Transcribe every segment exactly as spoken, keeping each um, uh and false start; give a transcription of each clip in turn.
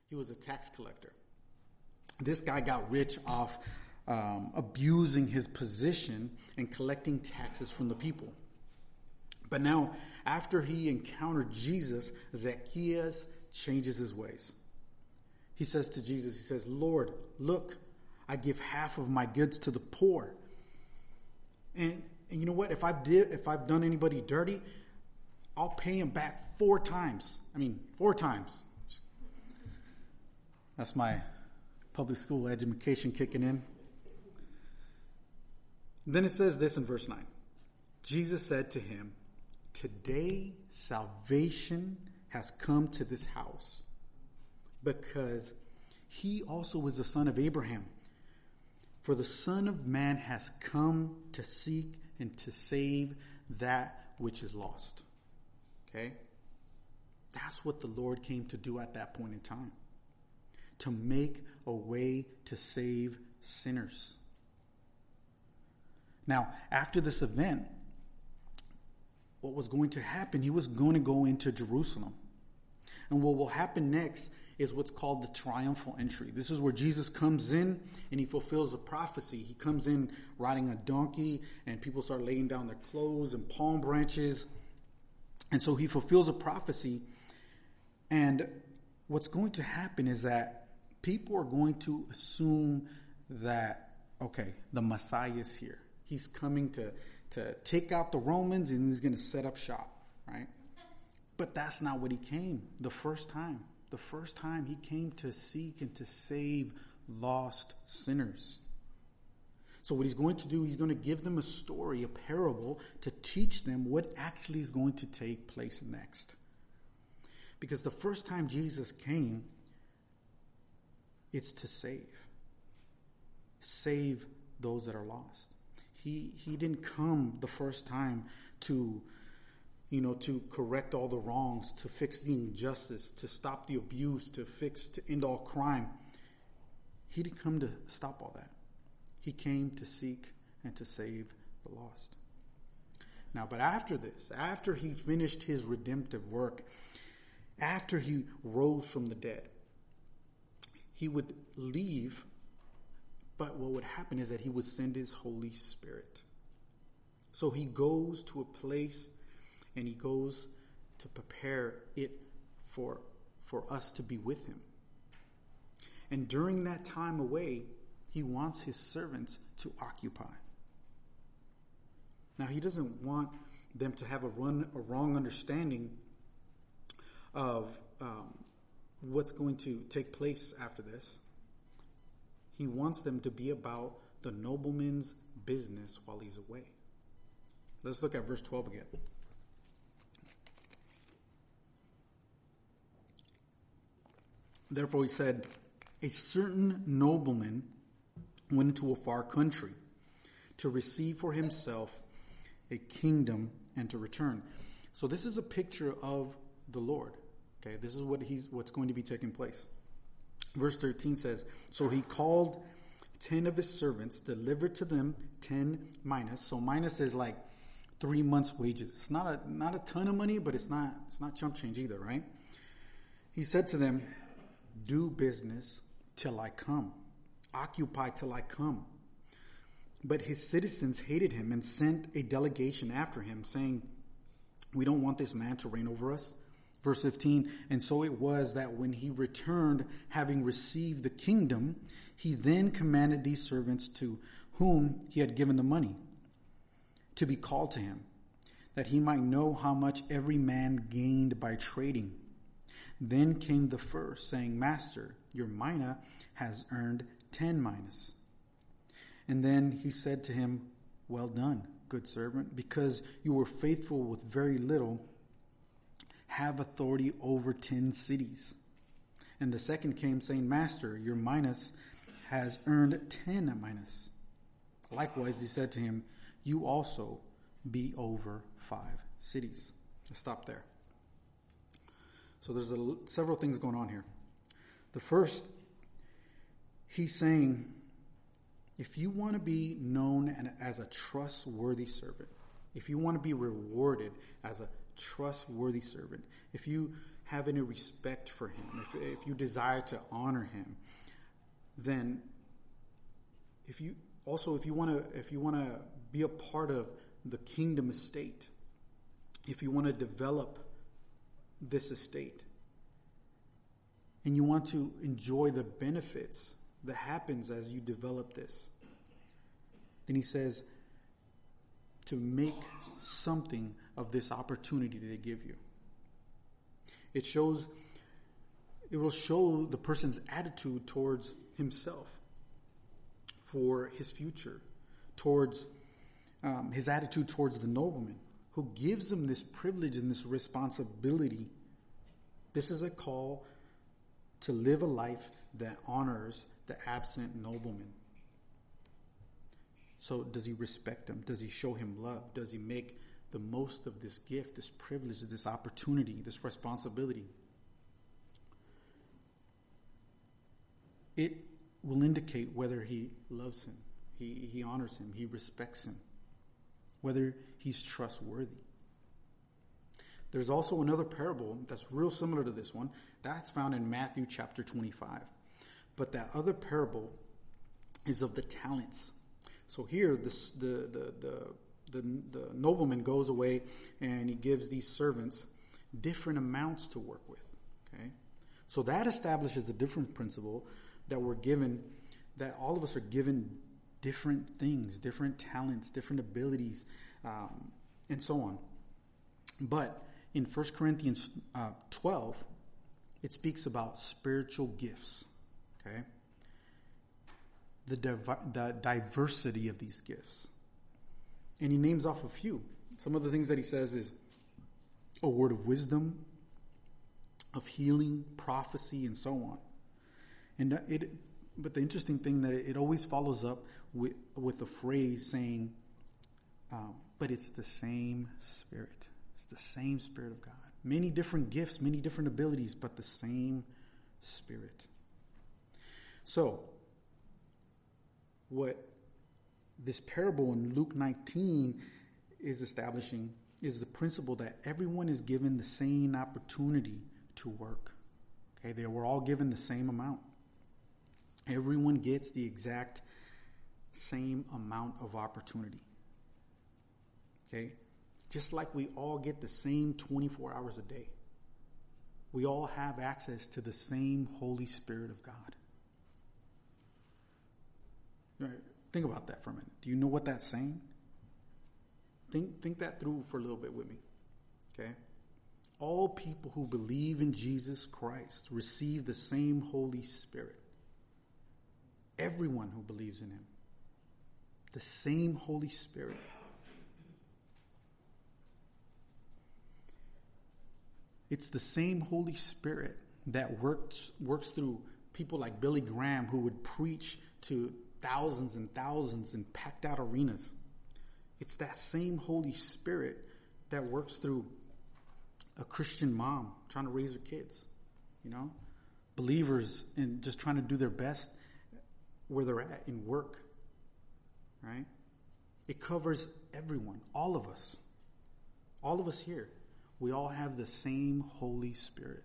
He was a tax collector. This guy got rich off um, abusing his position and collecting taxes from the people. But now, after he encountered Jesus, Zacchaeus changes his ways. He says to Jesus, he says, Lord, look, I give half of my goods to the poor. And, and you know what? If I've did, if I've done anybody dirty, I'll pay him back four times. I mean, four times. That's my public school education kicking in. Then it says this in verse nine. Jesus said to him, today salvation has come to this house, because he also is the son of Abraham. For the Son of Man has come to seek and to save that which is lost. Okay? That's what the Lord came to do at that point in time. To make a way to save sinners. Now, after this event, what was going to happen, he was going to go into Jerusalem. And what will happen next is what's called the triumphal entry. This is where Jesus comes in and he fulfills a prophecy. He comes in riding a donkey, and people start laying down their clothes and palm branches. And so he fulfills a prophecy. And what's going to happen is that people are going to assume that, okay, the Messiah is here. He's coming to, to take out the Romans and he's going to set up shop, right? But that's not what he came the first time. The first time he came to seek and to save lost sinners. So what he's going to do, he's going to give them a story, a parable, to teach them what actually is going to take place next. Because the first time Jesus came, it's to save. Save those that are lost. He he didn't come the first time to, you know, to correct all the wrongs, to fix the injustice, to stop the abuse, to fix, to end all crime. He didn't come to stop all that. He came to seek and to save the lost. Now, but after this, after he finished his redemptive work, after he rose from the dead, he would leave, but what would happen is that he would send his Holy Spirit. So he goes to a place and he goes to prepare it for, for us to be with him. And during that time away, he wants his servants to occupy. Now, he doesn't want them to have a, run, a wrong understanding of um, what's going to take place after this. He wants them to be about the nobleman's business while he's away. Let's look at verse twelve again. Therefore he said, a certain nobleman went into a far country to receive for himself a kingdom and to return. So this is a picture of the Lord. Okay, this is what he's what's going to be taking place. Verse thirteen says, so he called ten of his servants, delivered to them ten minas. So minas is like three months' wages. It's not a not a ton of money, but it's not it's not chump change either, right? He said to them, do business till I come. Occupy till I come. But his citizens hated him and sent a delegation after him, saying, we don't want this man to reign over us. Verse fifteen, and so it was that when he returned, having received the kingdom, he then commanded these servants to whom he had given the money to be called to him, that he might know how much every man gained by trading. Then came the first, saying, Master, your mina has earned ten minas. And then he said to him, well done, good servant, because you were faithful with very little, have authority over ten cities. And the second came, saying, Master, your minas has earned ten minas. Likewise, he said to him, you also be over five cities. Let's stop there. So there's a, several things going on here. The first, he's saying, if you want to be known as a trustworthy servant, if you want to be rewarded as a trustworthy servant, if you have any respect for him, if, if you desire to honor him, then if you also if you want to if you want to be a part of the kingdom estate, if you want to develop this estate, and you want to enjoy the benefits that happens as you develop this, then he says to make something of this opportunity that they give you. It shows, it will show the person's attitude towards himself, for his future, towards um, his attitude towards the nobleman who gives him this privilege and this responsibility. This is a call to live a life that honors the absent nobleman. So does he respect him? Does he show him love? Does he make the most of this gift, this privilege, this opportunity, this responsibility? It will indicate whether he loves him, he, he honors him, he respects him, whether he's trustworthy. There's also another parable that's real similar to this one. That's found in Matthew chapter twenty-five. But that other parable is of the talents. So here, this, the, the, the, the, the nobleman goes away and he gives these servants different amounts to work with. Okay, so that establishes a different principle that we're given, that all of us are given different things, different talents, different abilities, um, and so on. But in First Corinthians uh, twelve, it speaks about spiritual gifts. Okay, the div- the diversity of these gifts, and he names off a few. Some of the things that he says is a word of wisdom, of healing, prophecy, and so on. And it, but the interesting thing that it always follows up with with a phrase saying, um, "But it's the same Spirit. It's the same Spirit of God. Many different gifts, many different abilities, but the same Spirit." So, what this parable in Luke nineteen is establishing is the principle that everyone is given the same opportunity to work. Okay, they were all given the same amount. Everyone gets the exact same amount of opportunity. Okay? Just like we all get the same twenty-four hours a day. We all have access to the same Holy Spirit of God. Right? Think about that for a minute. Do you know what that's saying? Think, think that through for a little bit with me. Okay? All people who believe in Jesus Christ receive the same Holy Spirit. Everyone who believes in him. The same Holy Spirit. It's the same Holy Spirit that works works through people like Billy Graham, who would preach to thousands and thousands in packed out arenas. It's that same Holy Spirit that works through a Christian mom trying to raise her kids, you know, believers and just trying to do their best where they're at in work, right? It covers everyone, all of us, all of us here. We all have the same Holy Spirit.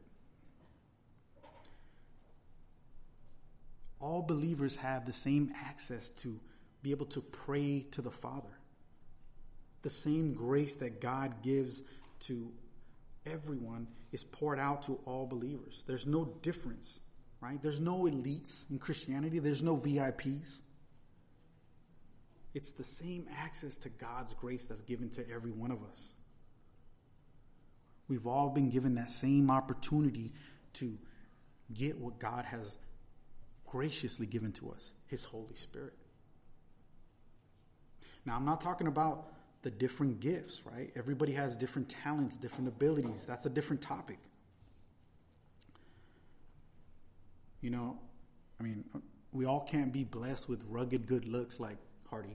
All believers have the same access to be able to pray to the Father. The same grace that God gives to everyone is poured out to all believers. There's no difference, right? There's no elites in Christianity. There's no V I Ps. It's the same access to God's grace that's given to every one of us. We've all been given that same opportunity to get what God has graciously given to us, his Holy Spirit. Now, I'm not talking about the different gifts, right? Everybody has different talents, different abilities. That's a different topic. You know, I mean, we all can't be blessed with rugged good looks like Hardy.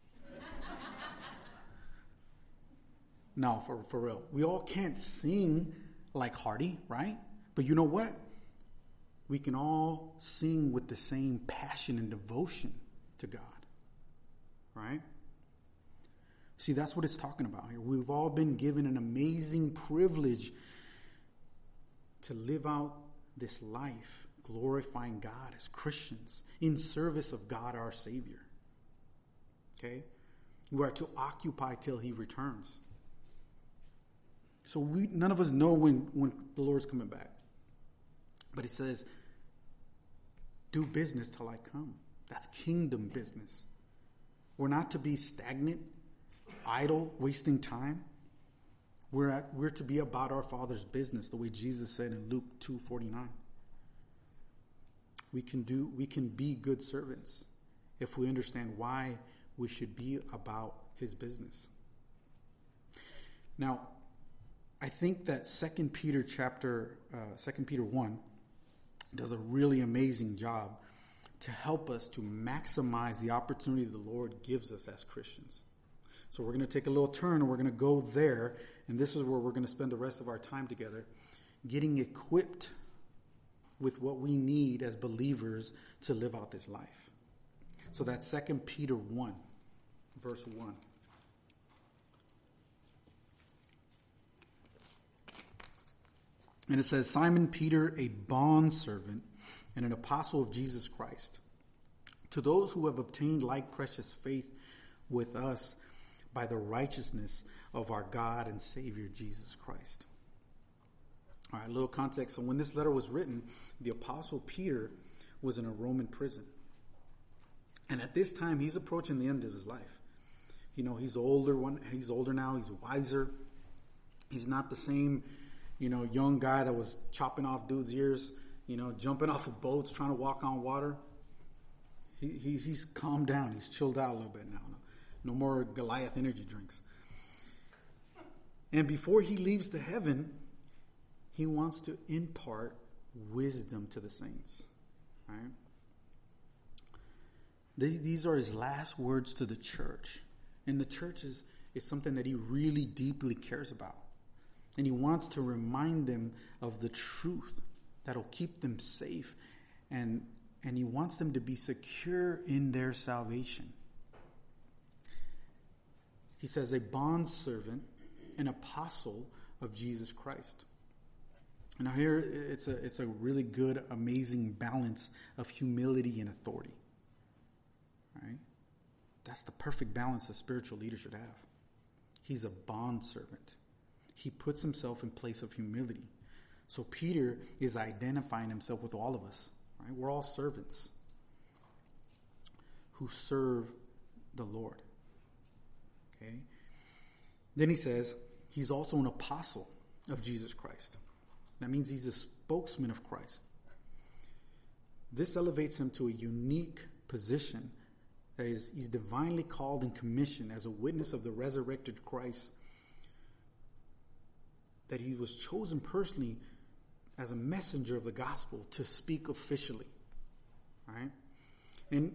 No, for, for real. We all can't sing like Hardy, right? But you know what? We can all sing with the same passion and devotion to God, right? See, that's what it's talking about here. We've all been given an amazing privilege to live out this life glorifying God as Christians in service of God our Savior. Okay? We are to occupy till he returns. So we none of us know when, when the Lord's coming back. But he says, do business till I come. That's kingdom business. We're not to be stagnant, idle, wasting time. We're at, we're to be about our Father's business, the way Jesus said in Luke two forty-nine. We can do we can be good servants if we understand why we should be about his business. Now, I think that Second Peter chapter uh, Second Peter one does a really amazing job to help us to maximize the opportunity the Lord gives us as Christians. So we're going to take a little turn and we're going to go there, and this is where we're going to spend the rest of our time together, getting equipped with what we need as believers to live out this life. So that's Second Peter one, verse one. And it says, Simon Peter, a bondservant and an apostle of Jesus Christ, to those who have obtained like precious faith with us by the righteousness of our God and Savior Jesus Christ. All right, a little context. So when this letter was written, the apostle Peter was in a Roman prison. And at this time, he's approaching the end of his life. You know, he's older. One, he's older now. He's wiser. He's not the same, you know, young guy that was chopping off dudes' ears, you know, jumping off of boats, trying to walk on water. He, he's, he's calmed down. He's chilled out a little bit now. No, no more Goliath energy drinks. And before he leaves to heaven, he wants to impart wisdom to the saints. Right? These are his last words to the church. And the church is, is something that he really deeply cares about. And he wants to remind them of the truth that'll keep them safe. And, and he wants them to be secure in their salvation. He says, a bondservant, an apostle of Jesus Christ. Now here, it's a, it's a really good, amazing balance of humility and authority. Right? That's the perfect balance a spiritual leader should have. He's a bondservant. He puts himself in place of humility. So Peter is identifying himself with all of us. Right? We're all servants who serve the Lord. Okay. Then he says he's also an apostle of Jesus Christ. That means he's a spokesman of Christ. This elevates him to a unique position. That is, he's divinely called and commissioned as a witness of the resurrected Christ. That he was chosen personally as a messenger of the gospel to speak officially. Right? And,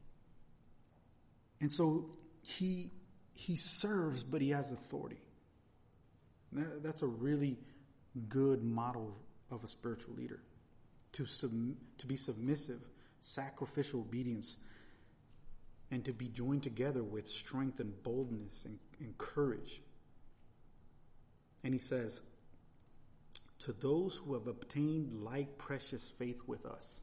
and so he, he serves, but he has authority. That, that's a really good model of a spiritual leader. To, sub, to be submissive, sacrificial obedience, and to be joined together with strength and boldness and, and courage. And he says, to those who have obtained like precious faith with us.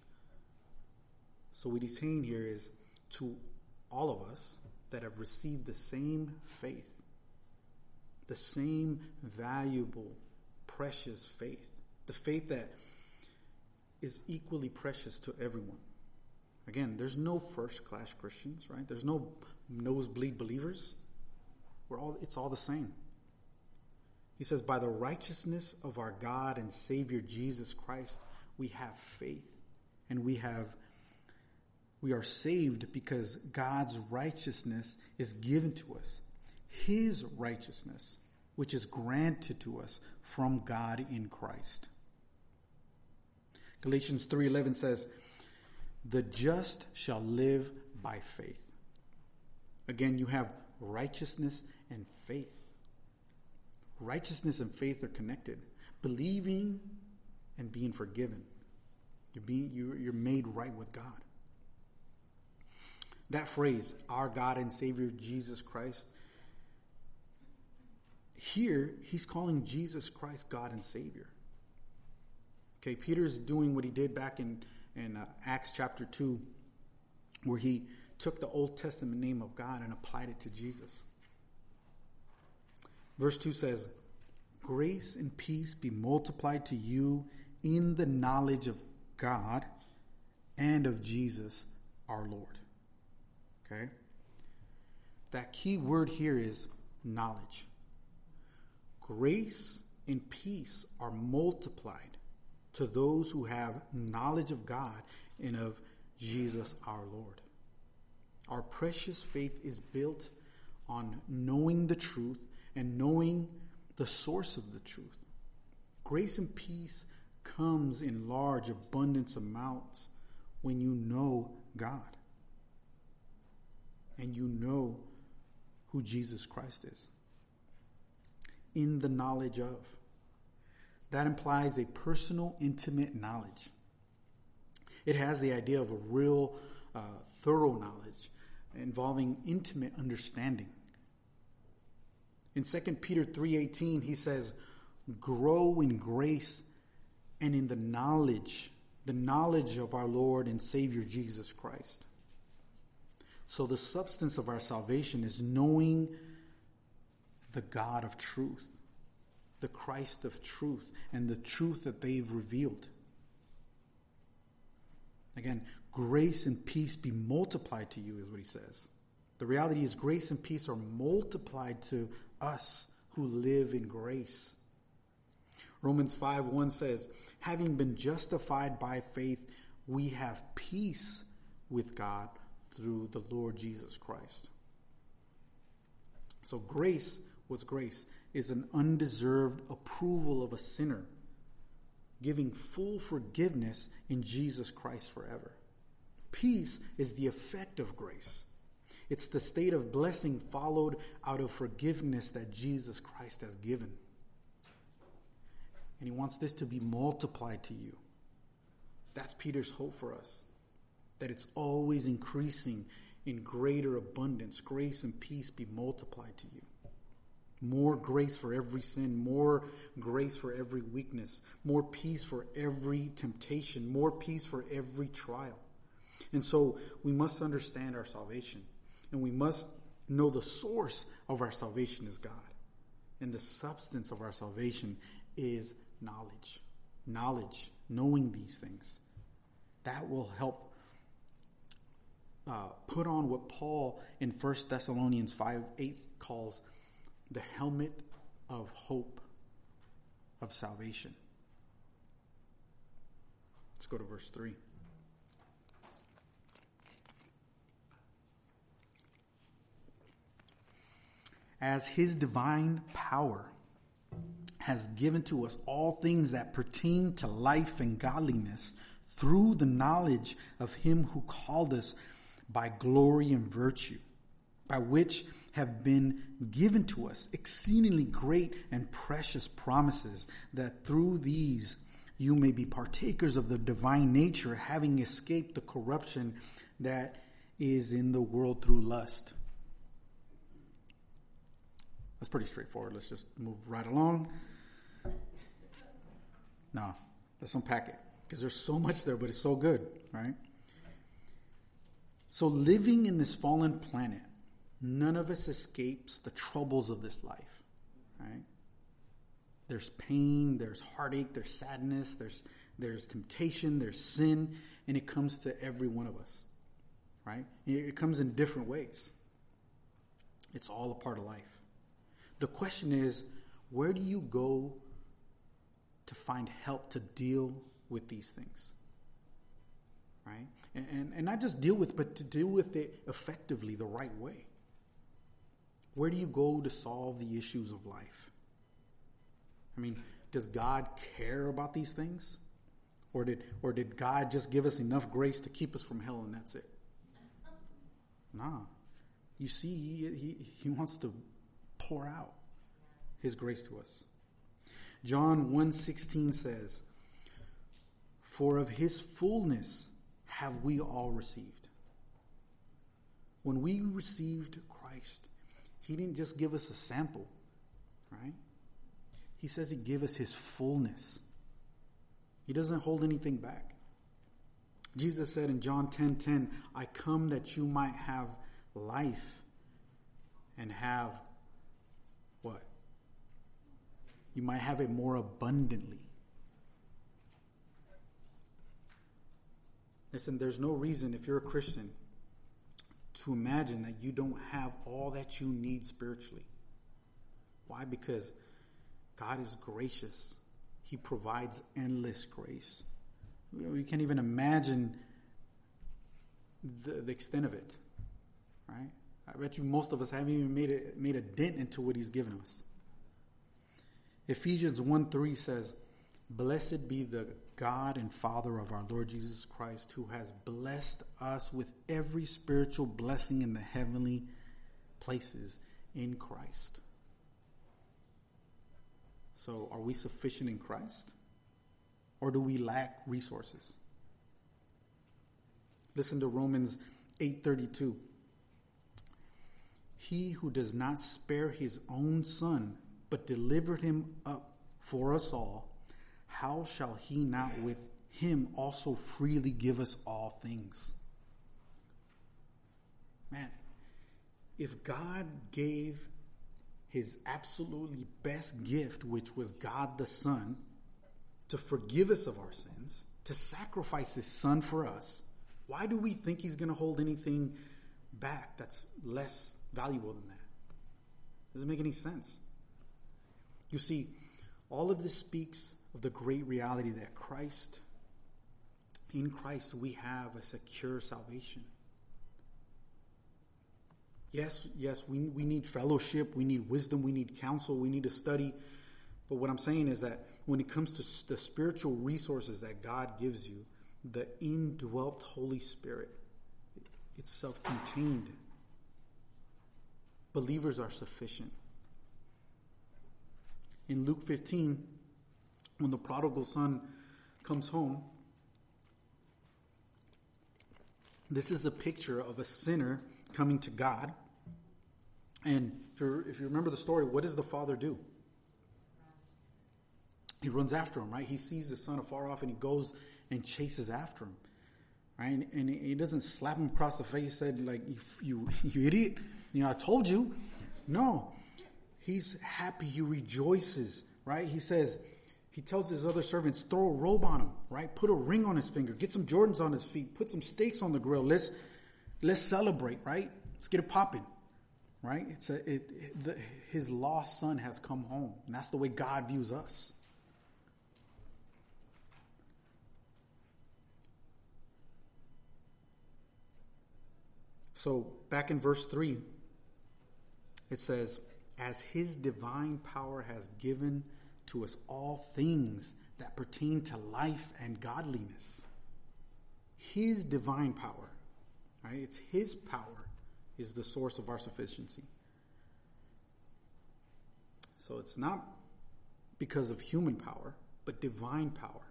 So what he's saying here is to all of us that have received the same faith, the same valuable, precious faith, the faith that is equally precious to everyone. Again, there's no first-class Christians, right? There's no nosebleed believers. We're all, it's all the same. He says, by the righteousness of our God and Savior Jesus Christ, we have faith. And we have, we are saved because God's righteousness is given to us. His righteousness, which is granted to us from God in Christ. Galatians three eleven says, the just shall live by faith. Again, you have righteousness and faith. Righteousness and faith are connected. Believing and being forgiven. You're, being, you're made right with God. That phrase, our God and Savior Jesus Christ, here he's calling Jesus Christ God and Savior. Okay, Peter's doing what he did back in, in uh, Acts chapter two, where he took the Old Testament name of God and applied it to Jesus. Verse two says, grace and peace be multiplied to you in the knowledge of God and of Jesus our Lord. Okay? That key word here is knowledge. Grace and peace are multiplied to those who have knowledge of God and of Jesus our Lord. Our precious faith is built on knowing the truth and knowing the source of the truth. Grace and peace comes in large abundance amounts when you know God and you know who Jesus Christ is. In the knowledge of. That implies a personal, intimate knowledge. It has the idea of a real, uh, thorough knowledge involving intimate understanding. In Second Peter three eighteen, he says, grow in grace and in the knowledge, the knowledge of our Lord and Savior Jesus Christ. So the substance of our salvation is knowing the God of truth, the Christ of truth, and the truth that they've revealed. Again, grace and peace be multiplied to you is what he says. The reality is grace and peace are multiplied to us who live in grace. Romans five one says, having been justified by faith, we have peace with God through the Lord Jesus Christ. So grace was grace is an undeserved approval of a sinner, giving full forgiveness in Jesus Christ forever. Peace is the effect of grace. It's the state of blessing followed out of forgiveness that Jesus Christ has given. And he wants this to be multiplied to you. That's Peter's hope for us. That it's always increasing in greater abundance. Grace and peace be multiplied to you. More grace for every sin, more grace for every weakness, more peace for every temptation, more peace for every trial. And so we must understand our salvation, and we must know the source of our salvation is God. And the substance of our salvation is knowledge. Knowledge, knowing these things. That will help uh, put on what Paul in First Thessalonians five eight calls the helmet of hope of salvation. Let's go to verse three. As his divine power has given to us all things that pertain to life and godliness through the knowledge of him who called us by glory and virtue, by which have been given to us exceedingly great and precious promises, that through these you may be partakers of the divine nature, having escaped the corruption that is in the world through lust. That's pretty straightforward. Let's just move right along. No, let's unpack it, because there's so much there, but it's so good, right? So living in this fallen planet, none of us escapes the troubles of this life, right? There's pain, there's heartache, there's sadness, there's there's temptation, there's sin, and it comes to every one of us, right? It comes in different ways. It's all a part of life. The question is, where do you go to find help to deal with these things, right? And, and, and not just deal with, but to deal with it effectively, the right way. Where do you go to solve the issues of life? I mean, does God care about these things? Or did or did God just give us enough grace to keep us from hell and that's it? Nah. You see, he, he, he wants to pour out his grace to us. John one sixteen says, for of his fullness have we all received. When we received Christ, he didn't just give us a sample, right? He says he gave us his fullness. He doesn't hold anything back. Jesus said in John ten ten, I come that you might have life and have what? You might have it more abundantly. Listen, there's no reason, if you're a Christian, to imagine that you don't have all that you need spiritually. Why? Because God is gracious. He provides endless grace. We can't even imagine the, the extent of it, right? I bet you most of us haven't even made a, made a dent into what he's given us. Ephesians one three says, blessed be the God and Father of our Lord Jesus Christ, who has blessed us with every spiritual blessing in the heavenly places in Christ. So are we sufficient in Christ? Or do we lack resources? Listen to Romans eight thirty-two. He who does not spare his own son, but delivered him up for us all, how shall he not with him also freely give us all things? Man, if God gave his absolutely best gift, which was God the Son, to forgive us of our sins, to sacrifice his son for us, why do we think he's going to hold anything back that's less valuable than that? Doesn't make any sense. You see, all of this speaks of the great reality that Christ, in Christ, we have a secure salvation. Yes, yes, we, we need fellowship, we need wisdom, we need counsel, we need to study. But what I'm saying is that when it comes to the spiritual resources that God gives you, the indwelt Holy Spirit, it's self-contained. Believers are sufficient. In Luke fifteen, when the prodigal son comes home, this is a picture of a sinner coming to God. And if, if you remember the story, what does the father do? He runs after him, right? He sees the son afar off and he goes and chases after him, right? And, and he doesn't slap him across the face, said like, you, you, you idiot, you know, I told you. No, he's happy. He rejoices, right? He says, he tells his other servants, throw a robe on him, right? Put a ring on his finger, get some Jordans on his feet, put some steaks on the grill. Let's, let's celebrate, right? Let's get it popping, right? It's a, it, it the, his lost son has come home. And that's the way God views us. So back in verse three, it says, as his divine power has given to us all things that pertain to life and godliness. His divine power, right? It's his power is the source of our sufficiency. So it's not because of human power, but divine power.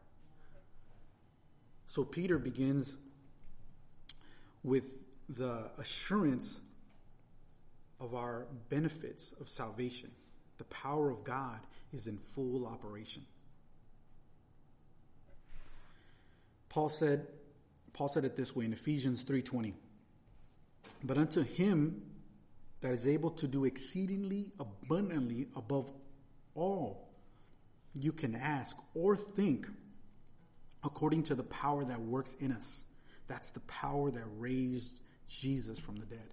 So Peter begins with the assurance of our benefits of salvation. The power of God is in full operation. Paul said, Paul said it this way in Ephesians three twenty. But unto him that is able to do exceedingly abundantly above all you can ask or think, according to the power that works in us. That's the power that raised Jesus from the dead.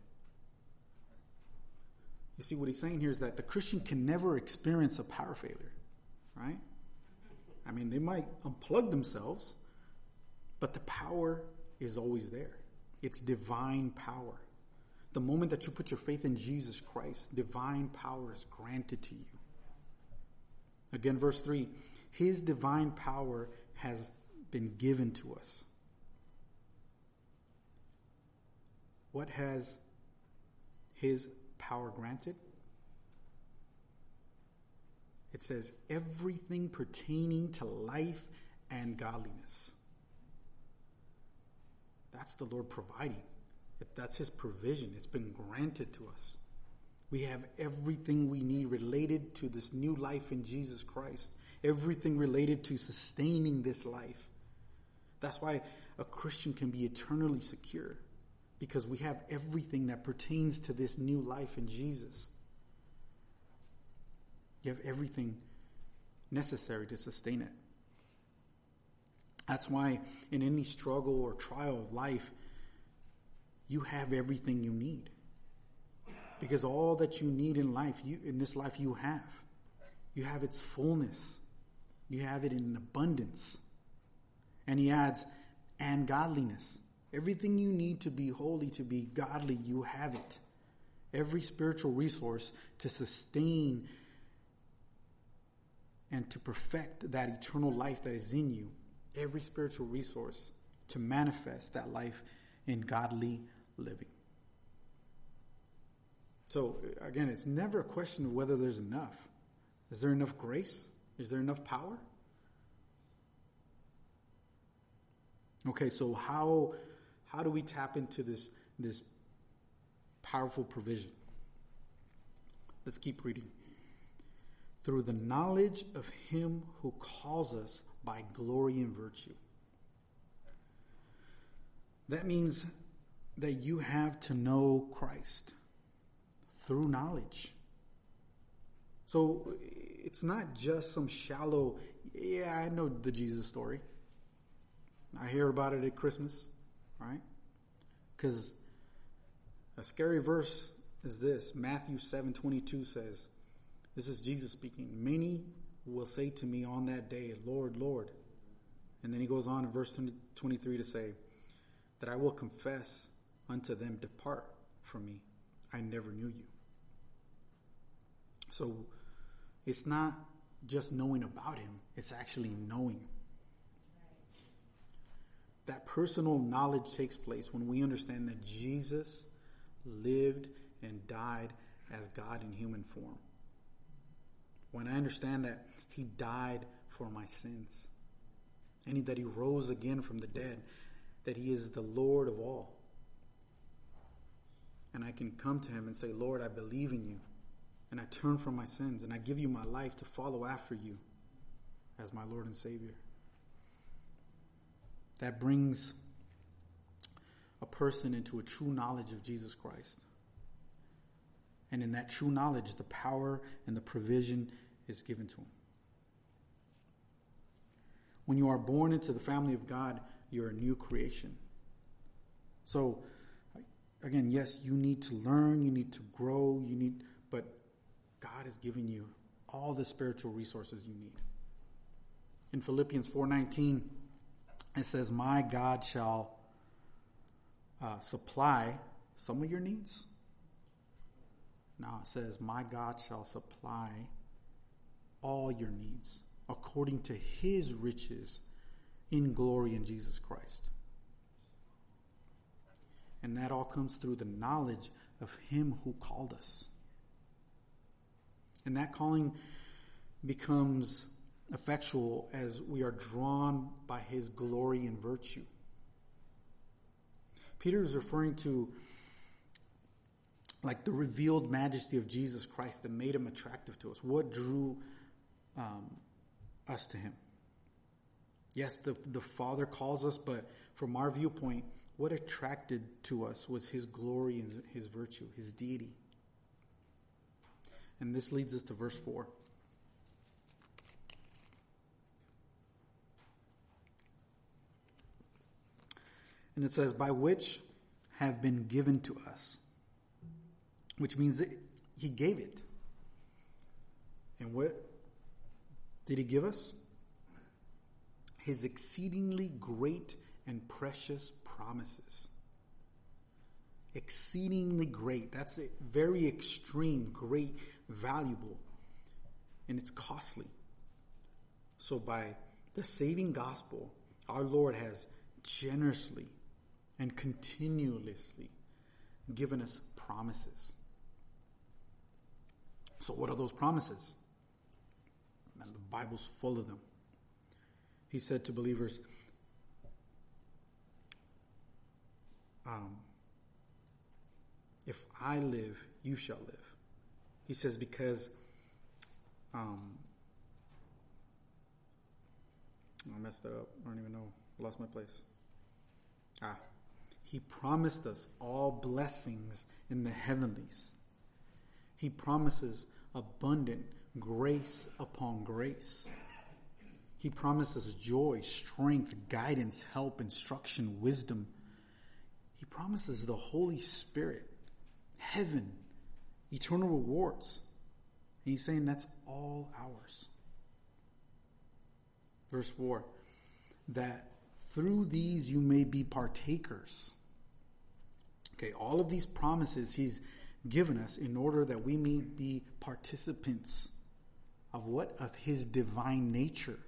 You see, what he's saying here is that the Christian can never experience a power failure, right? I mean, they might unplug themselves, but the power is always there. It's divine power. The moment that you put your faith in Jesus Christ, divine power is granted to you. Again, verse three, his divine power has been given to us. What has his power granted? It says everything pertaining to life and godliness. That's the Lord providing. That's his provision. It's been granted to us. We have everything we need related to this new life in Jesus Christ. everything related to sustaining this life. That's why a Christian can be eternally secure, because we have everything that pertains to this new life in Jesus. You have everything necessary to sustain it. That's why in any struggle or trial of life, you have everything you need. Because all that you need in life, you, in this life, you have. You have its fullness. You have it in abundance. And he adds, and godliness. Everything you need to be holy, to be godly, you have it. Every spiritual resource to sustain and to perfect that eternal life that is in you. Every spiritual resource to manifest that life in godly living. So, again, it's never a question of whether there's enough. Is there enough grace? Is there enough power? Okay, so how how do we tap into this, this powerful provision? Let's keep reading. Through the knowledge of him who calls us by glory and virtue. That means that you have to know Christ through knowledge. So it's not just some shallow, yeah, I know the Jesus story. I hear about it at Christmas, right? Because a scary verse is this. Matthew seven twenty-two says, this is Jesus speaking, many will say to me on that day, Lord, Lord. And then he goes on in verse twenty-three to say, that I will confess unto them, depart from me, I never knew you. So it's not just knowing about him, it's actually knowing. That personal knowledge takes place when we understand that Jesus lived and died as God in human form. When I understand that he died for my sins, and that he rose again from the dead, that he is the Lord of all. And I can come to him and say, Lord, I believe in you. And I turn from my sins and I give you my life to follow after you as my Lord and Savior. That brings a person into a true knowledge of Jesus Christ. And in that true knowledge, the power and the provision is given to him. When you are born into the family of God, you're a new creation. So, again, yes, you need to learn, you need to grow, you need, but God has given you all the spiritual resources you need. In Philippians four nineteen, it says, my God shall uh, supply some of your needs. Now it says, my God shall supply all your needs according to his riches in glory in Jesus Christ. And that all comes through the knowledge of him who called us. And that calling becomes effectual as we are drawn by his glory and virtue. Peter is referring to like the revealed majesty of Jesus Christ that made him attractive to us. What drew um, us to him? Yes, the, the Father calls us, but from our viewpoint, what attracted to us was his glory and his virtue, his deity. And this leads us to verse four. And it says, by which have been given to us. Which means that he gave it. And what did he give us? His exceedingly great and precious promises. Exceedingly great. That's a very extreme, great, valuable. And it's costly. So by the saving gospel, our Lord has generously and continuously given us promises. So what are those promises? And the Bible's full of them. He said to believers, um, if I live, you shall live. He says because um, I messed that up. I don't even know. I lost my place. Ah. He promised us all blessings in the heavenlies. He promises abundant grace upon grace. He promises joy, strength, guidance, help, instruction, wisdom. He promises the Holy Spirit, heaven, eternal rewards. And he's saying that's all ours. Verse four, that through these you may be partakers. Okay, all of these promises he's given us in order that we may be participants of what? Of his divine nature.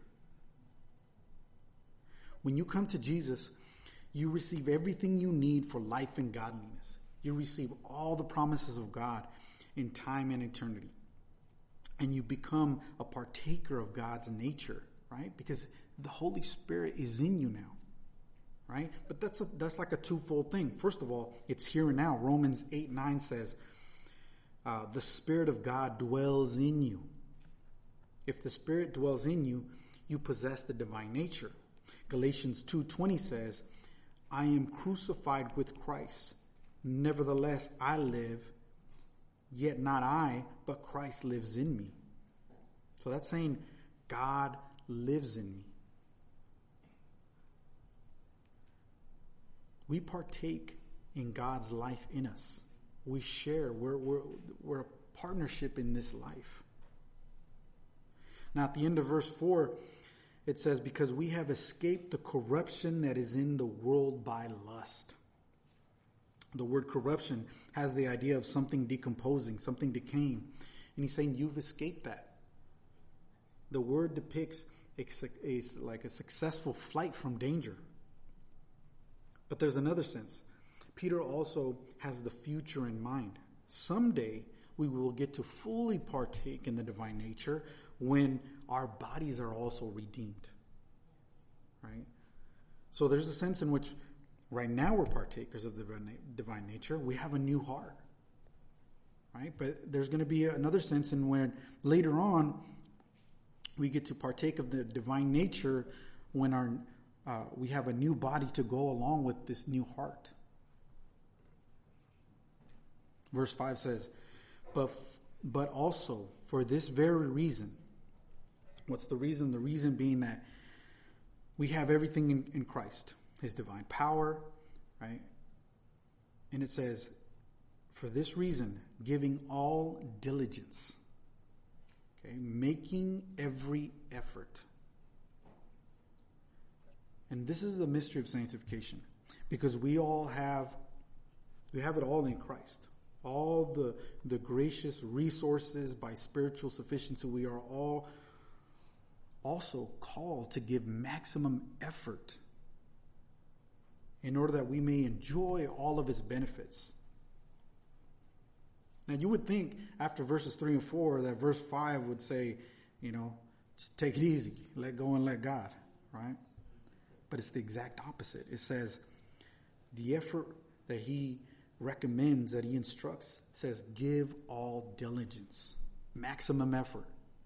When you come to Jesus, you receive everything you need for life and godliness. You receive all the promises of God in time and eternity. And you become a partaker of God's nature, right? Because the Holy Spirit is in you now, right? But that's a, that's like a twofold thing. First of all, it's here and now. Romans eight nine says, uh, the Spirit of God dwells in you. If the Spirit dwells in you, you possess the divine nature. Galatians two twenty says, I am crucified with Christ. Nevertheless, I live, yet not I, but Christ lives in me. So that's saying God lives in me. We partake in God's life in us. We share. We're, we're, we're a partnership in this life. Now, at the end of verse four, it says, because we have escaped the corruption that is in the world by lust. The word corruption has the idea of something decomposing, something decaying. And he's saying you've escaped that. The word depicts a, a, like a successful flight from danger. But there's another sense. Peter also has the future in mind. Someday we will get to fully partake in the divine nature when our bodies are also redeemed. Right? So there's a sense in which right now we're partakers of the divine nature. We have a new heart. Right? But there's going to be another sense in when later on we get to partake of the divine nature when our uh, we have a new body to go along with this new heart. Verse five says, but, but also for this very reason. What's the reason? The reason being that we have everything in, in Christ, his divine power, right? And it says, for this reason, giving all diligence, okay, making every effort. And this is the mystery of sanctification, because we all have, we have it all in Christ. All the, the gracious resources by spiritual sufficiency, we are all also called to give maximum effort in order that we may enjoy all of its benefits. Now, you would think after verses three and four that verse five would say, you know, just take it easy, let go and let God, right? But it's the exact opposite. It says the effort that he recommends, that he instructs, says give all diligence, maximum effort.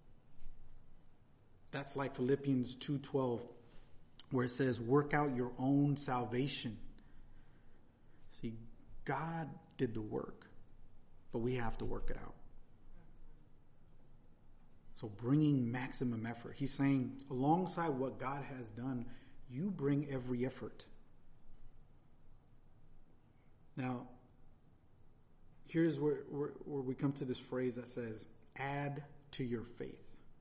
That's like Philippians two twelve, where it says work out your own salvation. See, God did the work, but we have to work it out. So bringing maximum effort. He's saying alongside what God has done, you bring every effort. Now, here's where, where, where we come to this phrase that says, add to your faith.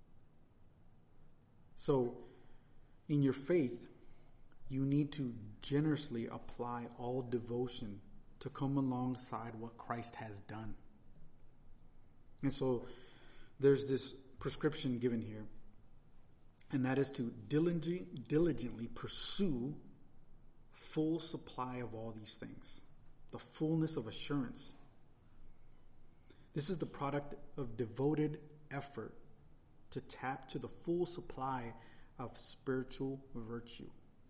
So, in your faith, you need to generously apply all devotion to come alongside what Christ has done. And so, there's this prescription given here, and that is to diligently, diligently pursue full supply of all these things. The fullness of assurance. This is the product of devoted effort to tap to the full supply of spiritual virtue.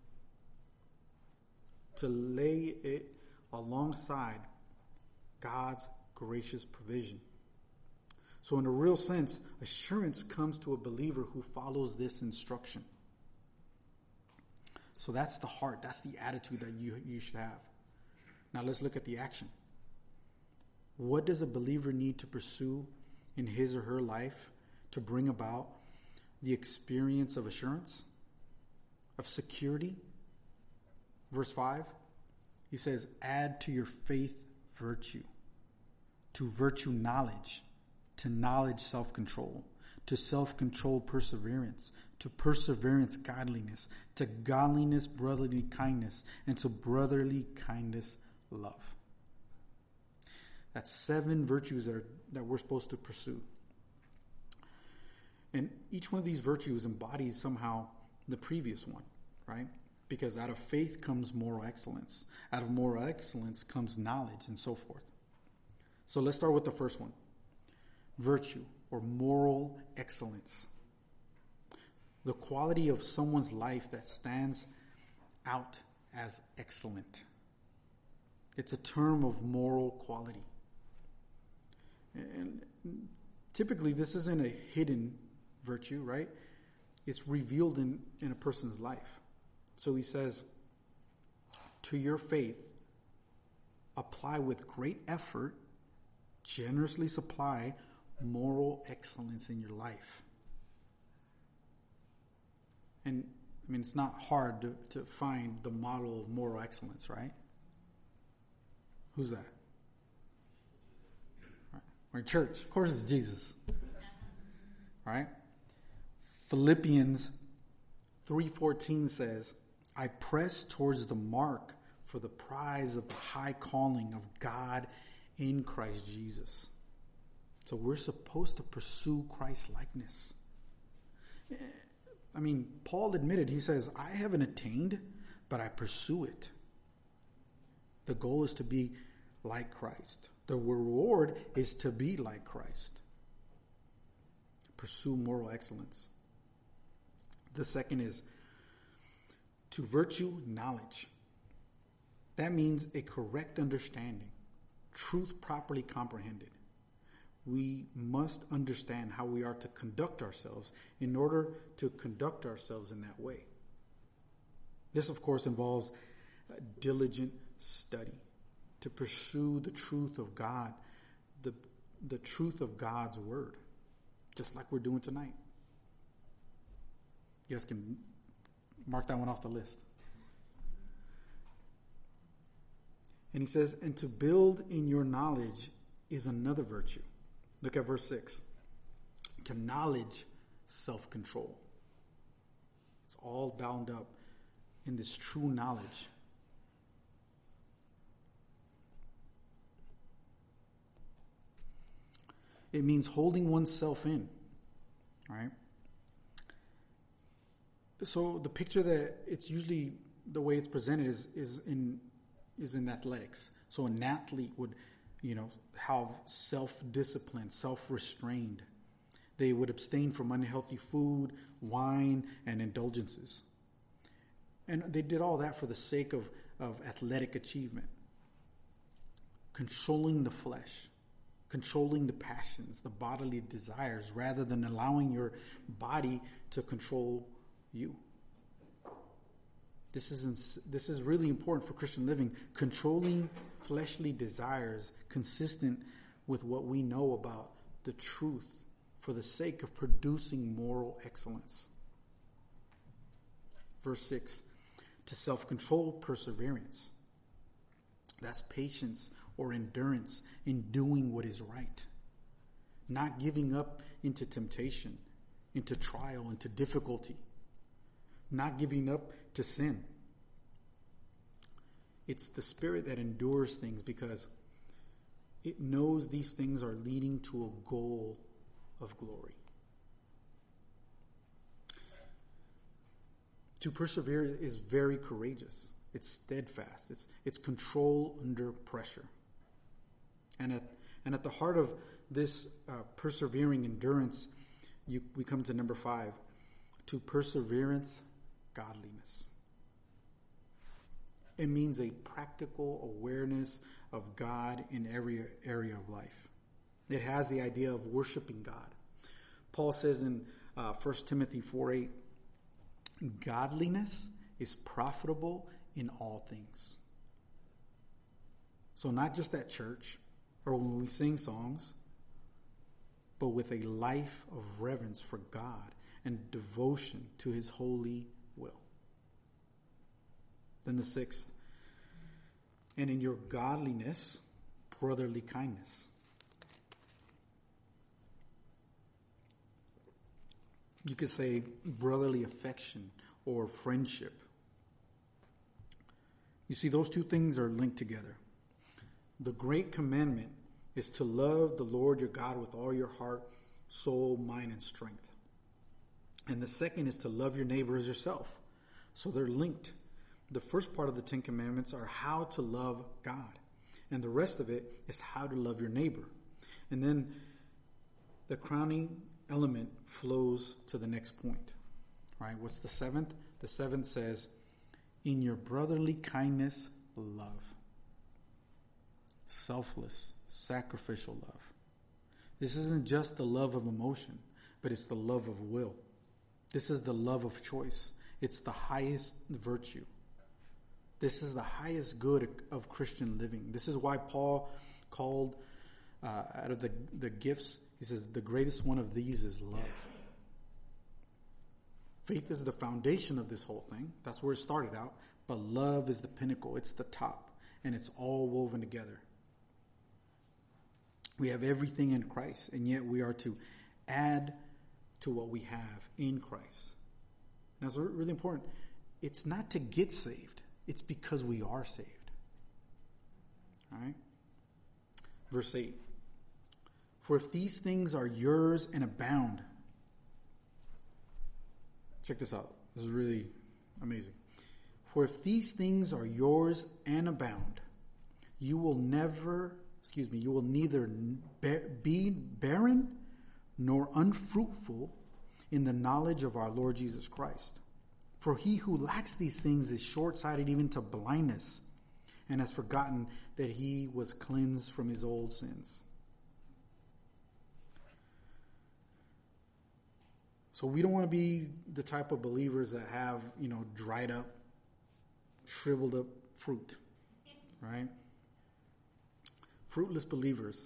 To lay it alongside God's gracious provision. So in a real sense, assurance comes to a believer who follows this instruction. So that's the heart. That's the attitude that you, you should have. Now let's look at the action. What does a believer need to pursue in his or her life to bring about the experience of assurance, of security? Verse five, he says, add to your faith virtue, to virtue knowledge, to knowledge self-control, to self-control perseverance, to perseverance godliness, to godliness brotherly kindness, and to brotherly kindness love. That's seven virtues that, are, that we're supposed to pursue. And each one of these virtues embodies somehow the previous one, right? Because out of faith comes moral excellence. Out of moral excellence comes knowledge, and so forth. So let's start with the first one. Virtue, or moral excellence. The quality of someone's life that stands out as excellent. It's a term of moral quality. And typically this isn't a hidden virtue, right? It's revealed in, in a person's life. So he says, to your faith, apply with great effort, generously supply moral excellence in your life. And I mean, it's not hard to, to find the model of moral excellence, right? Who's that? Right. We're in church. Of course it's Jesus. Right? Philippians three fourteen says, I press towards the mark for the prize of the high calling of God in Christ Jesus. So we're supposed to pursue Christ's likeness. I mean, Paul admitted, he says, I haven't attained, but I pursue it. The goal is to be like Christ. The reward is to be like Christ. Pursue moral excellence. The second is to virtue knowledge. That means a correct understanding, truth properly comprehended. We must understand how we are to conduct ourselves in order to conduct ourselves in that way. This, of course, involves a diligent study to pursue the truth of God, the, the truth of God's word, just like we're doing tonight. You guys can mark that one off the list. And he says, and to build in your knowledge is another virtue. Look at verse six. To knowledge, self-control. It's all bound up in this true knowledge. It means holding oneself in. All right? So the picture that it's usually the way it's presented is, is in is in athletics. So an athlete would, you know, have self-discipline, self-restrained. They would abstain from unhealthy food, wine, and indulgences. And they did all that for the sake of, of athletic achievement. Controlling the flesh, controlling the passions, the bodily desires, rather than allowing your body to control you. This is this is really important for Christian living. Controlling fleshly desires consistent with what we know about the truth for the sake of producing moral excellence. Verse six, to self-control perseverance. That's patience or endurance in doing what is right. Not giving up into temptation, into trial, into difficulty. Not giving up to sin. It's the spirit that endures things because it knows these things are leading to a goal of glory. To persevere is very courageous. It's steadfast. It's it's control under pressure. And at and at the heart of this uh, persevering endurance, you, we come to number five. To perseverance, godliness. It means a practical awareness of God in every area of life. It has the idea of worshiping God. Paul says in uh, First Timothy four eight, godliness is profitable in all things. So not just at church or when we sing songs, but with a life of reverence for God and devotion to his holy will. Then the sixth, and in your godliness, brotherly kindness. You could say brotherly affection or friendship. You see, those two things are linked together. The great commandment is to love the Lord your God with all your heart, soul, mind, and strength. And the second is to love your neighbor as yourself. So they're linked. The first part of the Ten Commandments are how to love God. And the rest of it is how to love your neighbor. And then the crowning element flows to the next point. Right? What's the seventh? The seventh says, in your brotherly kindness, love. Selfless, sacrificial love. This isn't just the love of emotion, but it's the love of will. This is the love of choice. It's the highest virtue. This is the highest good of Christian living. This is why Paul called, uh, out of the, the gifts, he says, the greatest one of these is love. Faith is the foundation of this whole thing. That's where it started out. But love is the pinnacle. It's the top. And it's all woven together. We have everything in Christ. And yet we are to add to what we have in Christ. Now, it's really important. It's not to get saved. It's because we are saved. All right? Verse eight. For if these things are yours and abound. Check this out. This is really amazing. For if these things are yours and abound, you will never, excuse me, you will neither be barren nor unfruitful in the knowledge of our Lord Jesus Christ. For he who lacks these things is short-sighted even to blindness, and has forgotten that he was cleansed from his old sins. So we don't want to be the type of believers that have, you know, dried up, shriveled up fruit, right? Fruitless believers.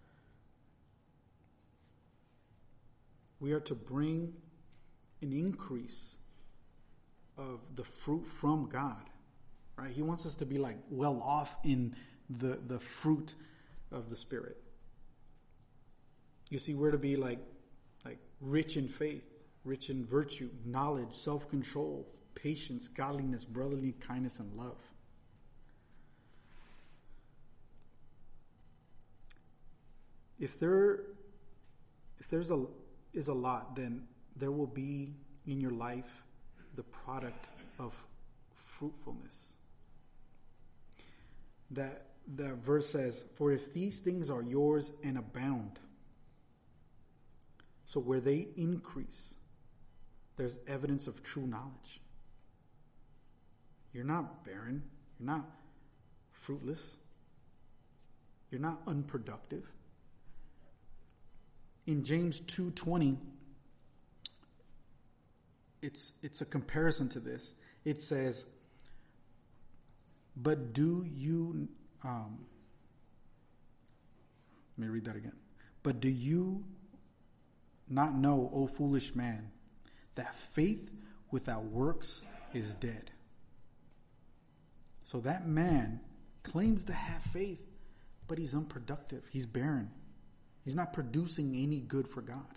We are to bring an increase of the fruit from God, right? He wants us to be like well off in the, the fruit of the Spirit. You see, we're to be like, like rich in faith, rich in virtue, knowledge, self-control, patience, godliness, brotherly kindness, and love. If there, if there's a is a lot, then there will be in your life the product of fruitfulness. That that verse says, "For if these things are yours and abound," so where they increase, there's evidence of true knowledge. You're not barren. You're not fruitless. You're not unproductive. In James two twenty, it's it's a comparison to this. It says, "But do you..." Um, let me read that again. "But do you not know, O foolish man, that faith without works is dead?" So that man claims to have faith, but he's unproductive. He's barren. He's not producing any good for God.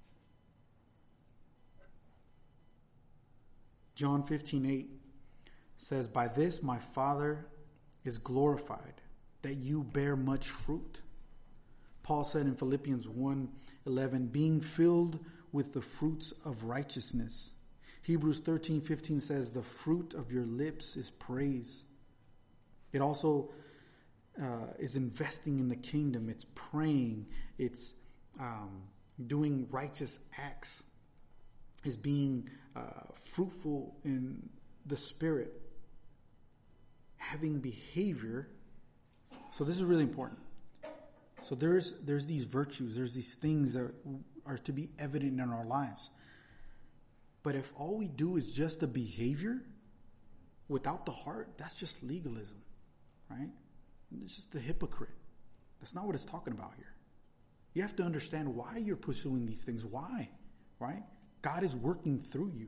John fifteen eight says, "By this my Father is glorified, that you bear much fruit." Paul said in Philippians one eleven, "Being filled with the fruits of righteousness." Hebrews thirteen fifteen says, "The fruit of your lips is praise." It also uh, is investing in the kingdom. It's praying. It's um, doing righteous acts. It's being uh, fruitful in the Spirit. Having behavior. So this is really important. So there's there's these virtues. There's these things that are to be evident in our lives. But if all we do is just the behavior, without the heart, that's just legalism, right? It's just a hypocrite. That's not what it's talking about here. You have to understand why you're pursuing these things. Why? Right? God is working through you.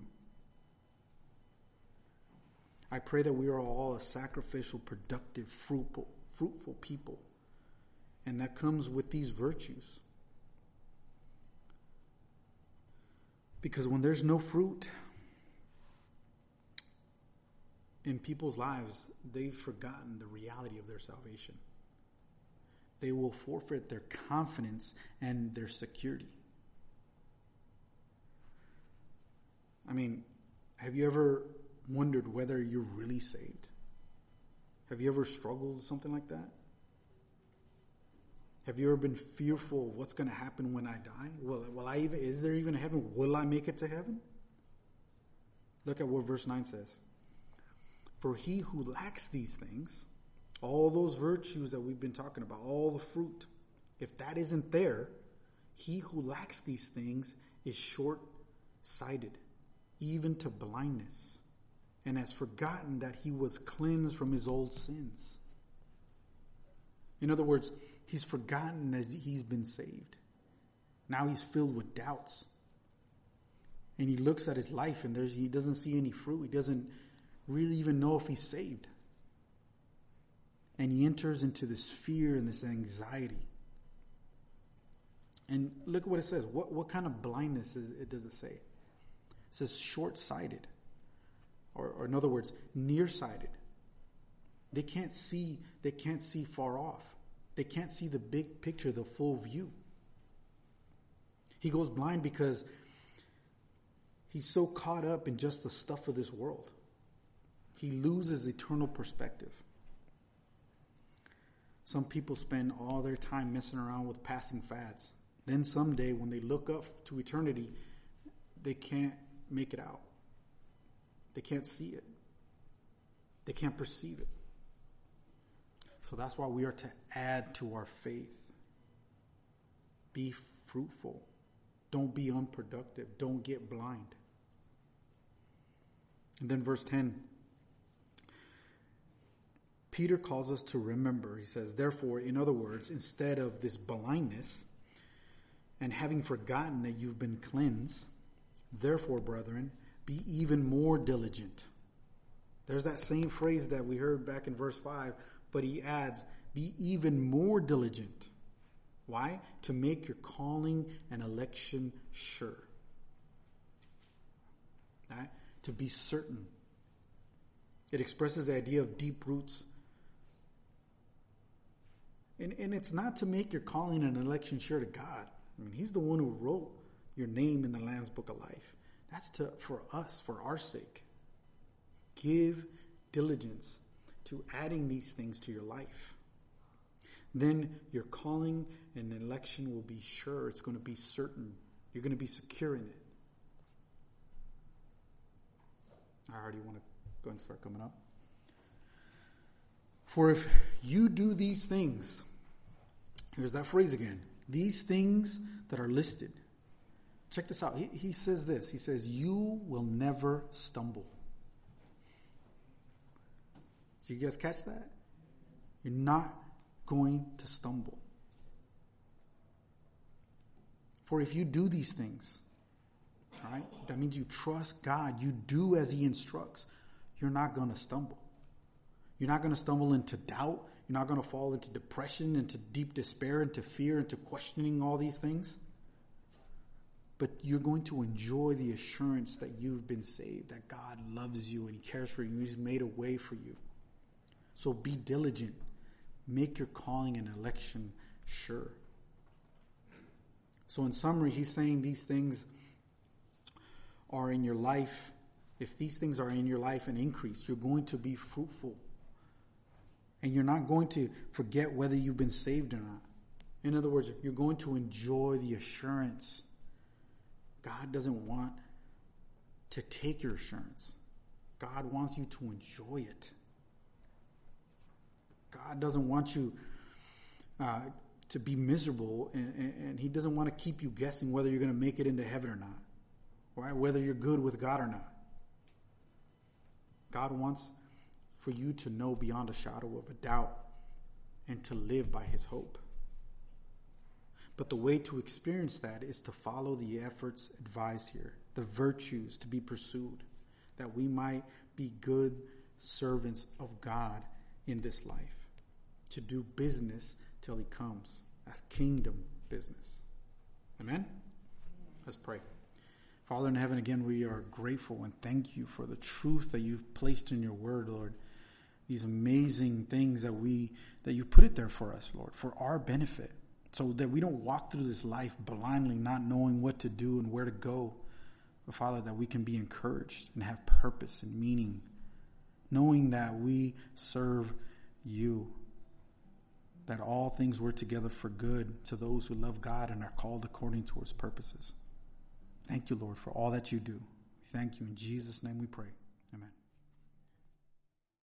I pray that we are all a sacrificial, productive, fruitful, fruitful people. And that comes with these virtues. Because when there's no fruit in people's lives, they've forgotten the reality of their salvation. They will forfeit their confidence and their security. I mean, have you ever wondered whether you're really saved? Have you ever struggled with something like that? Have you ever been fearful of what's going to happen when I die? Will, will I even, is there even a heaven? Will I make it to heaven? Look at what verse nine says. For he who lacks these things, all those virtues that we've been talking about, all the fruit, if that isn't there, he who lacks these things is short-sighted, even to blindness, and has forgotten that he was cleansed from his old sins. In other words, he's forgotten that he's been saved. Now he's filled with doubts. And he looks at his life and there's, he doesn't see any fruit. He doesn't really even know if he's saved. And he enters into this fear and this anxiety. And look at what it says. What, what kind of blindness is it, does it say? It says short-sighted. Or, or in other words, nearsighted. They can't see, they can't see far off. They can't see the big picture, the full view. He goes blind because he's so caught up in just the stuff of this world. He loses eternal perspective. Some people spend all their time messing around with passing fads. Then someday when they look up to eternity, they can't make it out. They can't see it. They can't perceive it. So that's why we are to add to our faith. Be fruitful. Don't be unproductive. Don't get blind. And then verse ten. Peter calls us to remember. He says, therefore, in other words, instead of this blindness and having forgotten that you've been cleansed, therefore, brethren, be even more diligent. There's that same phrase that we heard back in verse five, but he adds, be even more diligent. Why? To make your calling and election sure. Right? To be certain. It expresses the idea of deep roots. And, and it's not to make your calling and election sure to God. I mean, he's the one who wrote your name in the Lamb's Book of Life. That's to for us, for our sake. Give diligence to adding these things to your life. Then your calling and election will be sure. It's going to be certain. You're going to be secure in it. I already want to go and start coming up. For if you do these things, here's that phrase again, these things that are listed. Check this out. He, he says this. He says, you will never stumble. Did you guys catch that? You're not going to stumble. For if you do these things, all right, that means you trust God. You do as he instructs. You're not going to stumble. You're not going to stumble into doubt. You're not going to fall into depression, into deep despair, into fear, into questioning all these things. But you're going to enjoy the assurance that you've been saved, that God loves you and he cares for you. He's made a way for you. So be diligent. Make your calling and election sure. So in summary, he's saying these things are in your life. If these things are in your life and increase, you're going to be fruitful. And you're not going to forget whether you've been saved or not. In other words, you're going to enjoy the assurance. God doesn't want to take your assurance. God wants you to enjoy it. God doesn't want you uh, to be miserable, and, and, and he doesn't want to keep you guessing whether you're going to make it into heaven or not, right? Whether you're good with God or not. God wants for you to know beyond a shadow of a doubt and to live by his hope. But the way to experience that is to follow the efforts advised here, the virtues to be pursued, that we might be good servants of God in this life, to do business till he comes, as kingdom business. Amen? Let's pray. Father in heaven, again, we are grateful and thank you for the truth that you've placed in your word, Lord. These amazing things that we that you put it there for us, Lord, for our benefit, so that we don't walk through this life blindly, not knowing what to do and where to go. But Father, that we can be encouraged and have purpose and meaning, knowing that we serve you, that all things work together for good to those who love God and are called according to his purposes. Thank you, Lord, for all that you do. Thank you. In Jesus' name we pray.